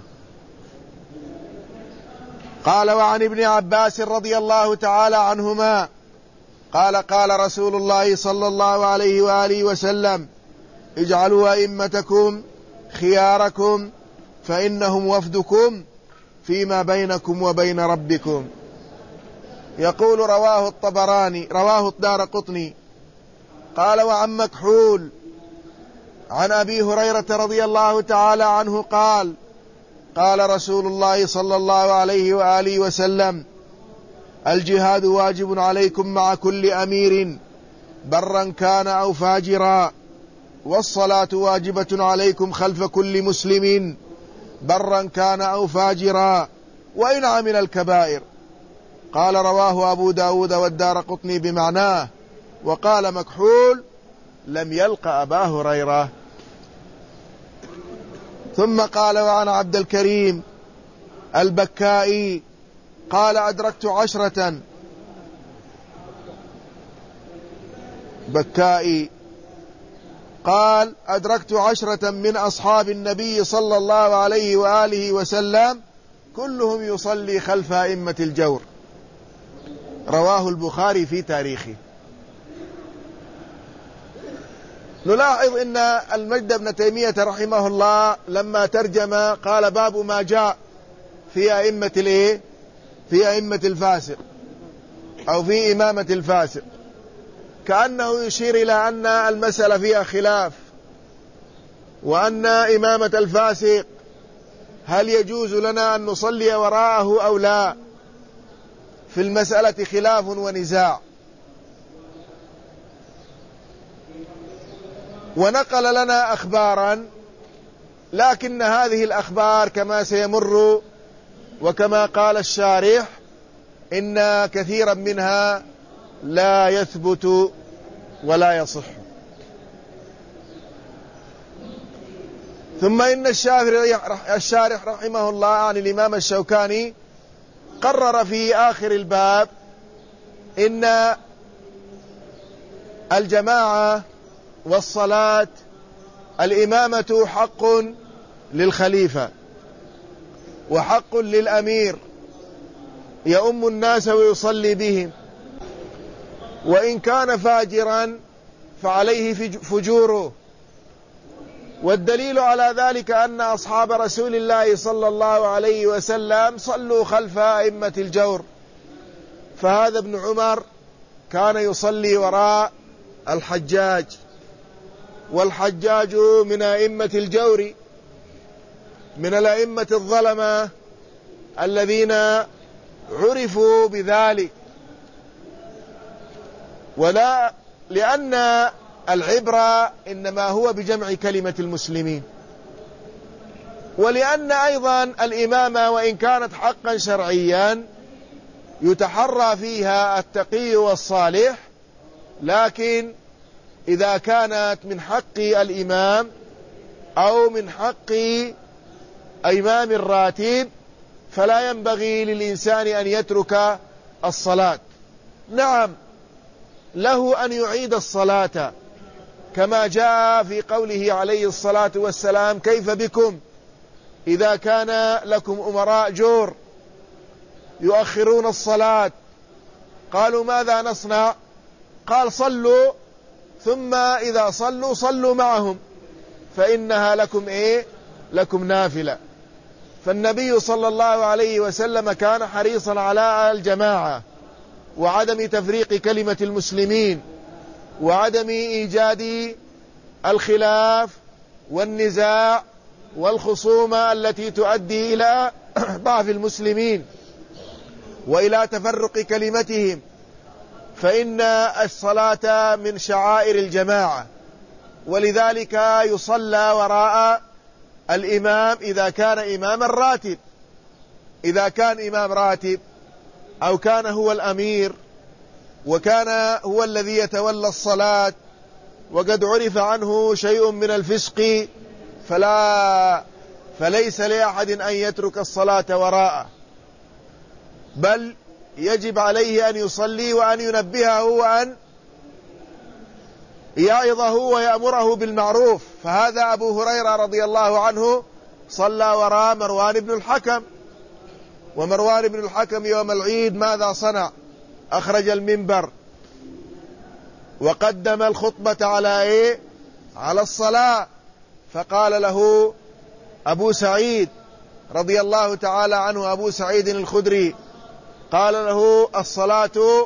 قال: وعن ابن عباس رضي الله تعالى عنهما قال: قال رسول الله صلى الله عليه وآله وسلم: اجعلوا أئمتكم خياركم فإنهم وفدكم فيما بينكم وبين ربكم. يقول: رواه الطبراني، رواه الدارقطني. قال: وعن مكحول عن أبي هريرة رضي الله تعالى عنه قال: قال رسول الله صلى الله عليه وآله وسلم: الجهاد واجب عليكم مع كل أمير برا كان أو فاجرا، والصلاة واجبة عليكم خلف كل مسلم برا كان أو فاجرا وإن عمل الكبائر. قال: رواه أبو داود والدارقطني بمعناه. وقال مكحول: لم يلق أبا هريرة. ثم قال: وعن عبد الكريم البكائي قال: أدركت عشرة قال: أدركت عشرة من أصحاب النبي صلى الله عليه وآله وسلم كلهم يصلي خلف أئمة الجور. رواه البخاري في تاريخه. نلاحظ أن المجد بن تيمية رحمه الله لما ترجم قال: باب ما جاء في أئمة الفاسق أو في إمامة الفاسق، كأنه يشير إلى أن المسألة فيها خلاف، وأن إمامة الفاسق هل يجوز لنا أن نصلي وراءه أو لا؟ في المسألة خلاف ونزاع. ونقل لنا أخبارا، لكن هذه الأخبار كما سيمر وكما قال الشارح إن كثيرا منها لا يثبت ولا يصح. ثم إن الشارح رحمه الله عن الإمام الشوكاني قرر في آخر الباب إن الجماعة والصلاة الإمامة حق للخليفة وحق للأمير يؤم الناس ويصلي بهم، وإن كان فاجرا فعليه فجوره. والدليل على ذلك أن أصحاب رسول الله صلى الله عليه وسلم صلوا خلف أئمة الجور. فهذا ابن عمر كان يصلي وراء الحجاج، والحجاج من أئمة الجور، من الأئمة الظلمة الذين عرفوا بذلك. ولا لأن العبرة إنما هو بجمع كلمة المسلمين، ولأن أيضا الإمامة وإن كانت حقا شرعيا يتحرى فيها التقي والصالح، لكن إذا كانت من حق الإمام أو من حق إمام الراتب فلا ينبغي للإنسان أن يترك الصلاة. نعم، له أن يعيد الصلاة كما جاء في قوله عليه الصلاة والسلام: كيف بكم إذا كان لكم أمراء جور يؤخرون الصلاة؟ قالوا: ماذا نصنع؟ قال: صلوا، ثم إذا صلوا معهم فإنها لكم لكم نافلة. فالنبي صلى الله عليه وسلم كان حريصا على الجماعة وعدم تفريق كلمة المسلمين وعدم إيجاد الخلاف والنزاع والخصومة التي تؤدي إلى ضعف المسلمين وإلى تفرق كلمتهم، فإن الصلاة من شعائر الجماعة، ولذلك يصلى وراء الإمام إذا كان إماما راتب. إذا كان إمام راتب أو كان هو الأمير وكان هو الذي يتولى الصلاة وقد عرف عنه شيء من الفسق فليس لأحد أن يترك الصلاة وراءه، بل يجب عليه أن يصلي وأن ينبهه وأن يعظه ويأمره بالمعروف. فهذا أبو هريرة رضي الله عنه صلى وراء مروان بن الحكم، ومروان بن الحكم يوم العيد ماذا صنع؟ أخرج المنبر وقدم الخطبة على على الصلاة، فقال له أبو سعيد رضي الله تعالى عنه، أبو سعيد الخدري، قال له الصلاة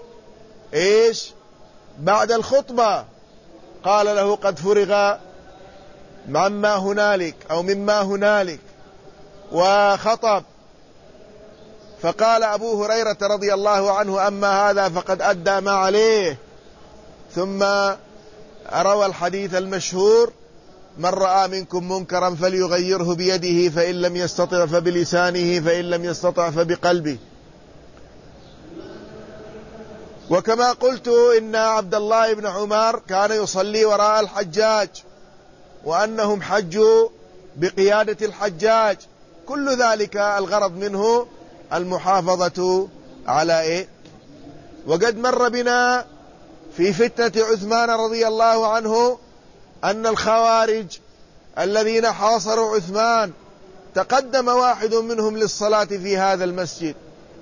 بعد الخطبة؟ قال له قد فرغ عما هنالك أو مما هنالك، وخطب. فقال أبو هريرة رضي الله عنه أما هذا فقد أدى ما عليه. ثم روى الحديث المشهور: من رأى منكم منكرا فليغيره بيده فإن لم يستطع فبلسانه فإن لم يستطع فبقلبه. وكما قلت إن عبد الله بن عمر كان يصلي وراء الحجاج وأنهم حجوا بقيادة الحجاج، كل ذلك الغرض منه المحافظة على وقد مر بنا في فتنة عثمان رضي الله عنه أن الخوارج الذين حاصروا عثمان تقدم واحد منهم للصلاة في هذا المسجد،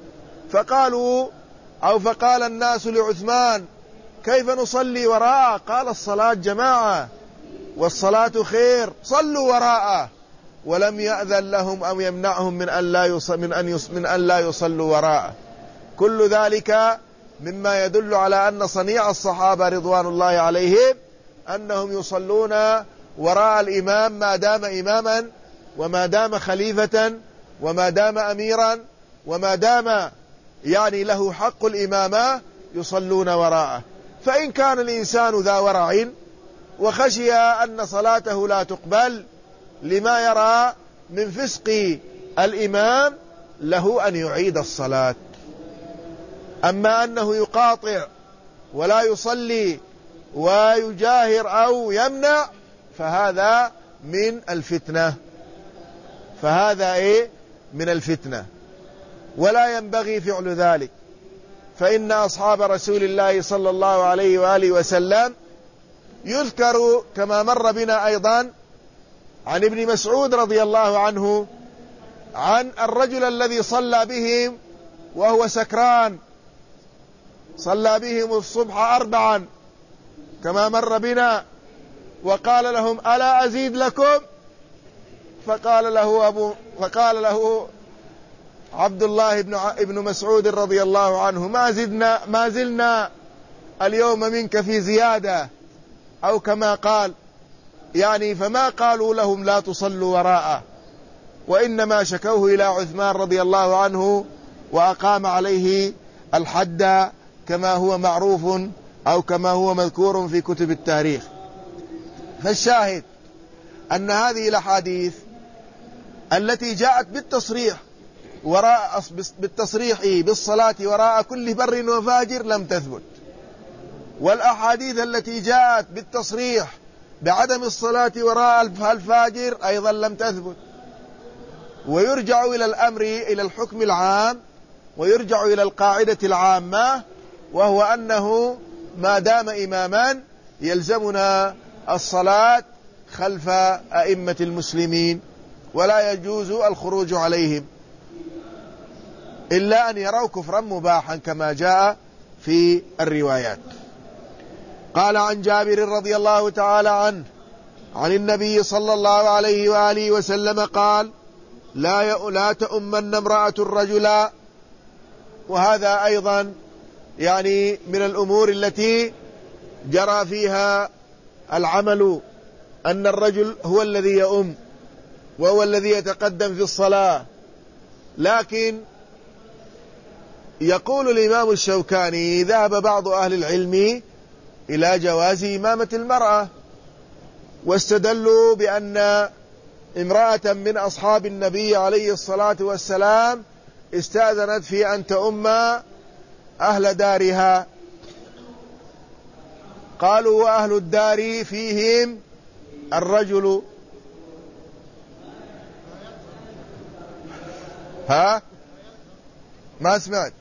فقال الناس لعثمان: كيف نصلي وراءه؟ قال: الصلاة جماعة والصلاة خير، صلوا وراءه. ولم يأذن لهم أو يمنعهم من أن لا يصلوا وراءه. كل ذلك مما يدل على أن صنيع الصحابة رضوان الله عليهم أنهم يصلون وراء الإمام ما دام إماما وما دام خليفة وما دام أميرا وما دام له حق الإمامة، يصلون وراءه. فإن كان الإنسان ذا ورع وخشي أن صلاته لا تقبل لما يرى من فسق الإمام، له أن يعيد الصلاة. أما أنه يقاطع ولا يصلي ويجاهر أو يمنع فهذا من الفتنة، من الفتنة، ولا ينبغي فعل ذلك. فإن أصحاب رسول الله صلى الله عليه وآله وسلم يذكر كما مر بنا أيضا عن ابن مسعود رضي الله عنه عن الرجل الذي صلى بهم وهو سكران، صلى بهم الصبح 4 كما مر بنا، وقال لهم: ألا أزيد لكم؟ فقال له عبد الله ابن مسعود رضي الله عنه: ما زلنا اليوم منك في زيادة، أو كما قال، فما قالوا لهم لا تصلوا وراءه، وإنما شكوه إلى عثمان رضي الله عنه وأقام عليه الحد كما هو معروف أو كما هو مذكور في كتب التاريخ. فالشاهد أن هذه الأحاديث التي جاءت بالتصريح بالصلاة وراء كل بر وفاجر لم تثبت، والأحاديث التي جاءت بالتصريح بعدم الصلاة وراء الفاجر أيضا لم تثبت. ويرجع إلى الحكم العام، ويرجع إلى القاعدة العامة، وهو أنه ما دام إماما يلزمنا الصلاة خلف أئمة المسلمين، ولا يجوز الخروج عليهم إلا أن يروا كفرا مباحا كما جاء في الروايات. قال عن جابر رضي الله تعالى عنه عن النبي صلى الله عليه وآله وسلم قال: لا تؤمن امرأة الرجل. وهذا أيضا يعني من الأمور التي جرى فيها العمل، أن الرجل هو الذي يؤم وهو الذي يتقدم في الصلاة. لكن يقول الإمام الشوكاني ذهب بعض أهل العلم إلى جواز إمامة المرأة، واستدلوا بأن امرأة من أصحاب النبي عليه الصلاة والسلام استأذنت في أن تؤم أهل دارها. قالوا وأهل الدار فيهم الرجل. ها ما سمعت.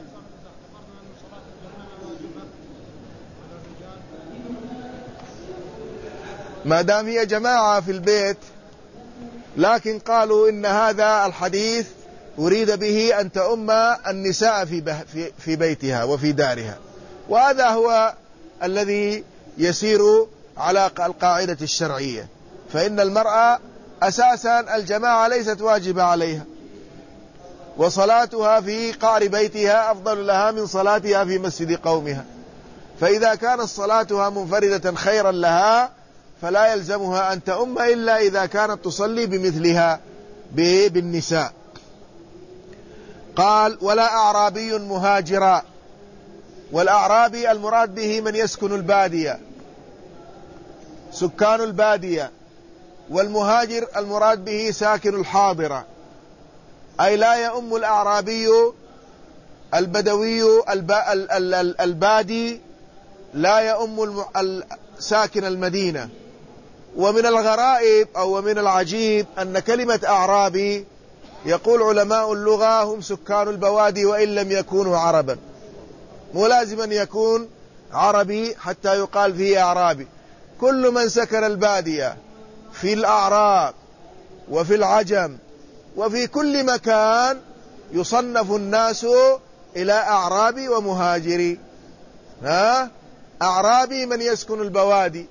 ما دام هي جماعة في البيت، لكن قالوا إن هذا الحديث أريد به أن تؤم النساء في بيتها وفي دارها، وهذا هو الذي يسير على القاعدة الشرعية. فإن المرأة أساسا الجماعة ليست واجبة عليها، وصلاتها في قعر بيتها أفضل لها من صلاتها في مسجد قومها. فإذا كانت صلاتها منفردة خيرا لها فلا يلزمها أن تؤم إلا إذا كانت تصلي بمثلها بالنساء. قال ولا أعرابي مهاجرا. والأعرابي المراد به من يسكن البادية، سكان البادية. والمهاجر المراد به ساكن الحاضرة، أي لا يؤم الأعرابي البدوي البادي، لا يؤم ساكن المدينة. ومن الغرائب أو من العجيب أن كلمة أعرابي يقول علماء اللغة هم سكان البوادي وإن لم يكونوا عربا، مو لازم أن يكون عربي حتى يقال فيه أعرابي. كل من سكن البادية في الأعراب وفي العجم وفي كل مكان يصنف الناس إلى أعرابي ومهاجري. أعرابي من يسكن البوادي،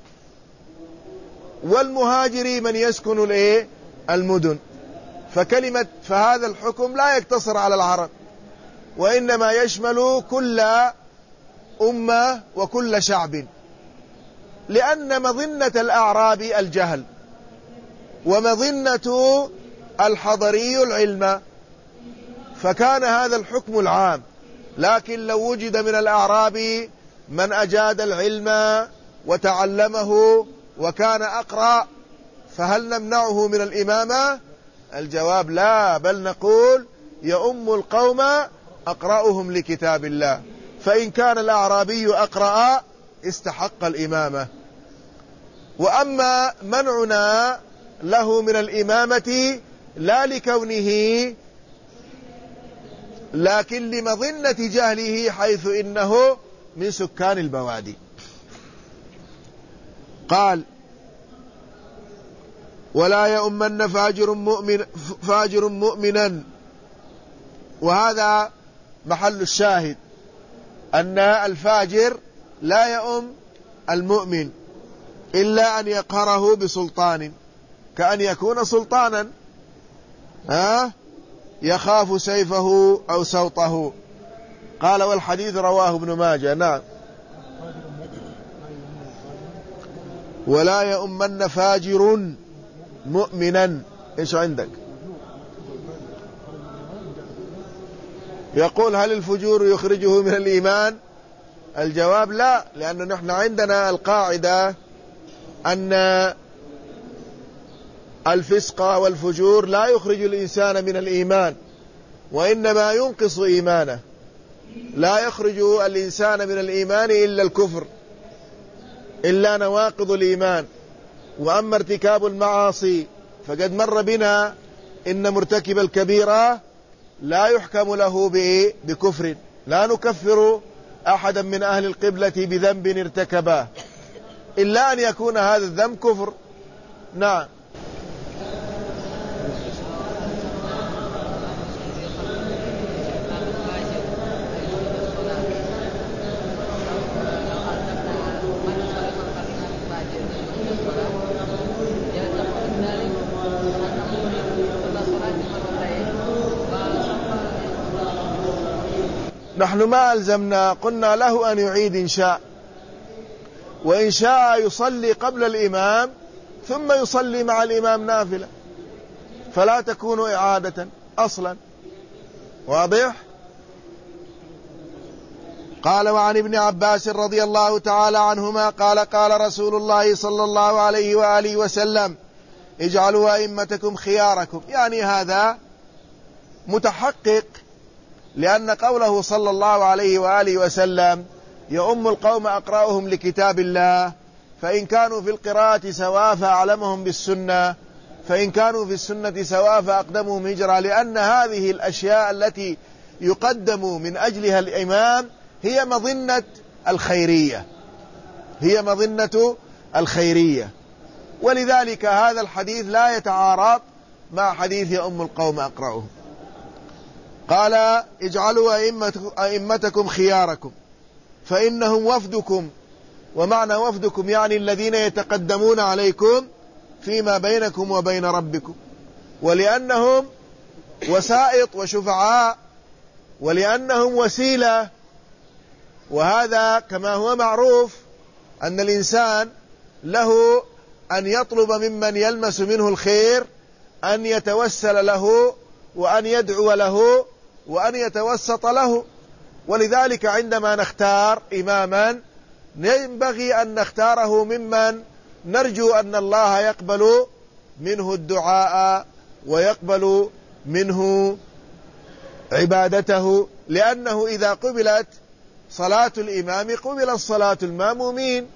والمهاجري من يسكن المدن. فهذا الحكم لا يقتصر على العرب، وإنما يشمل كل أمة وكل شعب، لأن مظنة الأعراب الجهل، ومظنة الحضري العلم، فكان هذا الحكم العام. لكن لو وجد من الأعراب من أجاد العلم وتعلمه وكان أقرأ، فهل نمنعه من الإمامة؟ الجواب لا، بل نقول يؤم القوم أقرأهم لكتاب الله. فإن كان الأعرابي أقرأ استحق الإمامة. وأما منعنا له من الإمامة لا لكونه، لكن لمظنة جهله، حيث إنه من سكان البوادي. قال ولا يؤمن فاجر مؤمنا. وهذا محل الشاهد، أن الفاجر لا يؤم المؤمن إلا أن يقهره بسلطان، كأن يكون سلطانا يخاف سيفه أو سوطه. قال والحديث رواه ابن ماجه. نعم. ولا يؤمن فاجر مؤمنا. إيش عندك؟ يقول هل الفجور يخرجه من الإيمان؟ الجواب لا، لأن نحن عندنا القاعدة أن الفسق والفجور لا يخرج الإنسان من الإيمان، وإنما ينقص إيمانه. لا يخرج الإنسان من الإيمان إلا الكفر، إلا نواقض الإيمان. وأما ارتكاب المعاصي فقد مر بنا إن مرتكب الكبيرة لا يحكم له بكفر، لا نكفر أحدا من أهل القبلة بذنب ارتكبه إلا أن يكون هذا الذنب كفر. نعم. نحن ما ألزمنا، قلنا له أن يعيد إن شاء، وإن شاء يصلي قبل الإمام ثم يصلي مع الإمام نافلة، فلا تكون إعادة أصلا. واضح؟ قال: وعن ابن عباس رضي الله تعالى عنهما قال: قال رسول الله صلى الله عليه وآله وسلم: اجعلوا أئمتكم خياركم. يعني هذا متحقق، لأن قوله صلى الله عليه وآله وسلم: يؤم القوم أقرأهم لكتاب الله، فإن كانوا في القراءة سواء فأعلمهم بالسنة، فإن كانوا في السنة سواء فأقدمهم هجرة، لأن هذه الأشياء التي يقدم من أجلها الإمام هي مظنة الخيرية، هي مظنة الخيرية. ولذلك هذا الحديث لا يتعارض مع حديث يؤم القوم أقرأهم. قال: اجعلوا أئمتكم خياركم فإنهم وفدكم. ومعنى وفدكم يعني الذين يتقدمون عليكم فيما بينكم وبين ربكم، ولأنهم وسائط وشفعاء، ولأنهم وسيلة. وهذا كما هو معروف أن الإنسان له أن يطلب ممن يلمس منه الخير أن يتوسل له وأن يدعو له وأن يتوسط له. ولذلك عندما نختار إماما ينبغي أن نختاره ممن نرجو أن الله يقبل منه الدعاء ويقبل منه عبادته، لأنه إذا قبلت صلاة الإمام قبلت صلاة المامومين.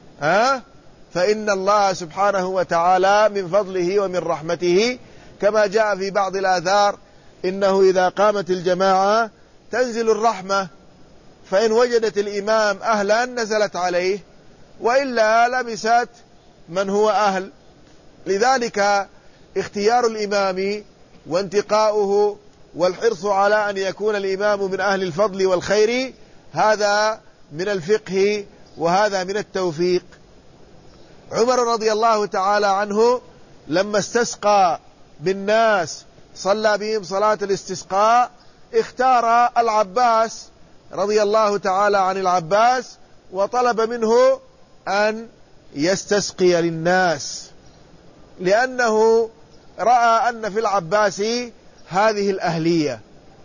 فإن الله سبحانه وتعالى من فضله ومن رحمته كما جاء في بعض الآثار: إنه إذا قامت الجماعة تنزل الرحمة، فإن وجدت الإمام أهلا نزلت عليه، وإلا لبست من هو أهل. لذلك اختيار الإمام وانتقاؤه والحرص على أن يكون الإمام من أهل الفضل والخير هذا من الفقه وهذا من التوفيق. عمر رضي الله تعالى عنه لما استسقى بالناس صلى بهم صلاة الاستسقاء اختار العباس رضي الله تعالى عن العباس وطلب منه أن يستسقي للناس، لأنه رأى أن في العباس هذه الأهلية.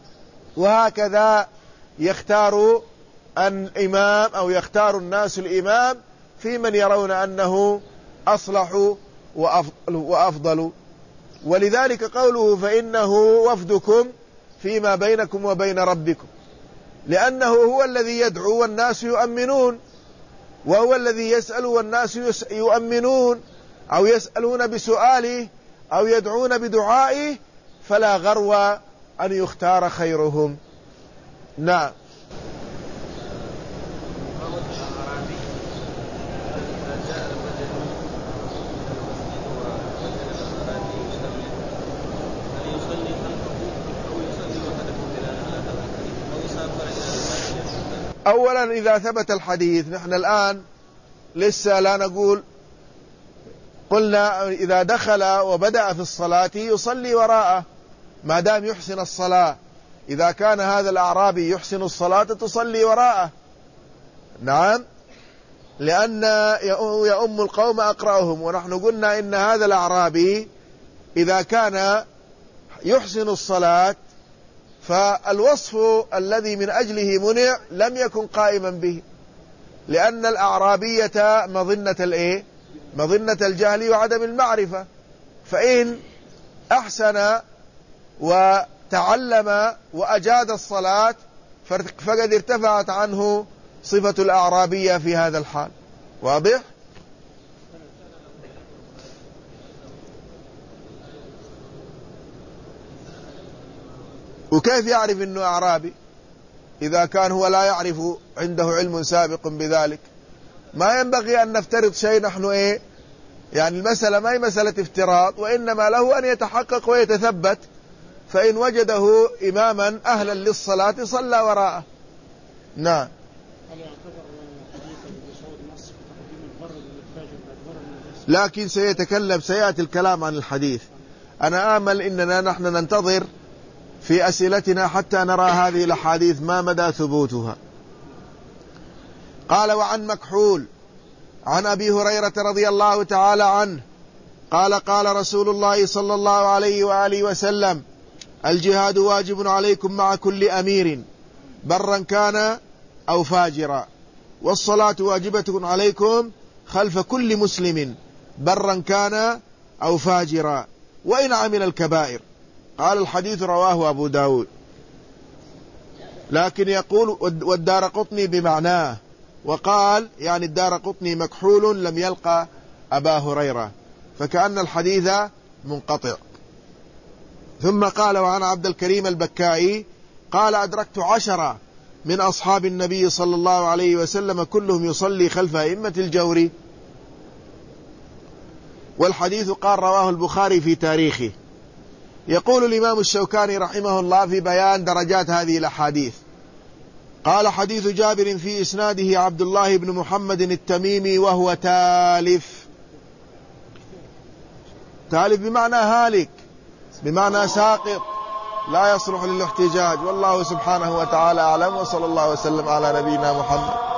وهكذا يختار الإمام أو يختار الناس الإمام في من يرون أنه أصلح وأفضل. ولذلك قوله فإنه وفدكم فيما بينكم وبين ربكم، لأنه هو الذي يدعو والناس يؤمنون، وهو الذي يسأل والناس يؤمنون أو يسألون بسؤاله أو يدعون بدعائه، فلا غرو أن يختار خيرهم. نعم. أولا إذا ثبت الحديث، نحن الآن لسه لا نقول، قلنا إذا دخل وبدأ في الصلاة يصلي وراءه ما دام يحسن الصلاة. إذا كان هذا الأعرابي يحسن الصلاة تصلي وراءه. نعم، لأن يؤم القوم أقرأهم. ونحن قلنا إن هذا الأعرابي إذا كان يحسن الصلاة فالوصف الذي من أجله منع لم يكن قائما به، لأن الأعرابية مظنة الجهل وعدم المعرفة. فإن أحسن وتعلم وأجاد الصلاة فقد ارتفعت عنه صفة الأعرابية في هذا الحال. واضح؟ وكيف يعرف أنه أعرابي إذا كان هو لا يعرف، عنده علم سابق بذلك؟ ما ينبغي أن نفترض شيء نحن يعني المسألة ما هي مسألة افتراض، وإنما له أن يتحقق ويتثبت. فإن وجده إماما أهلا للصلاة صلى وراءه. نعم. لكن سيأتي الكلام عن الحديث. أنا آمل إننا نحن ننتظر في أسئلتنا حتى نرى هذه الأحاديث ما مدى ثبوتها. قال: وعن مكحول عن أبي هريرة رضي الله تعالى عنه قال: قال رسول الله صلى الله عليه وآله وسلم: الجهاد واجب عليكم مع كل أمير برا كان أو فاجرا، والصلاة واجبة عليكم خلف كل مسلم برا كان أو فاجرا وإن عمل الكبائر. قال: الحديث رواه أبو داود، لكن يقول والدارقطني بمعناه، وقال يعني الدارقطني مكحول لم يلقى أبا هريرة، فكأن الحديث منقطع. ثم قال: وعن عبد الكريم البكائي قال: أدركت 10 من أصحاب النبي صلى الله عليه وسلم كلهم يصلي خلف أئمة الجور. والحديث قال رواه البخاري في تاريخه. يقول الإمام الشوكاني رحمه الله في بيان درجات هذه الأحاديث، قال: حديث جابر في إسناده عبد الله بن محمد التميمي وهو تالف. تالف بمعنى هالك، بمعنى ساقط، لا يصلح للاحتجاج. والله سبحانه وتعالى أعلم، وصلى الله وسلم على نبينا محمد.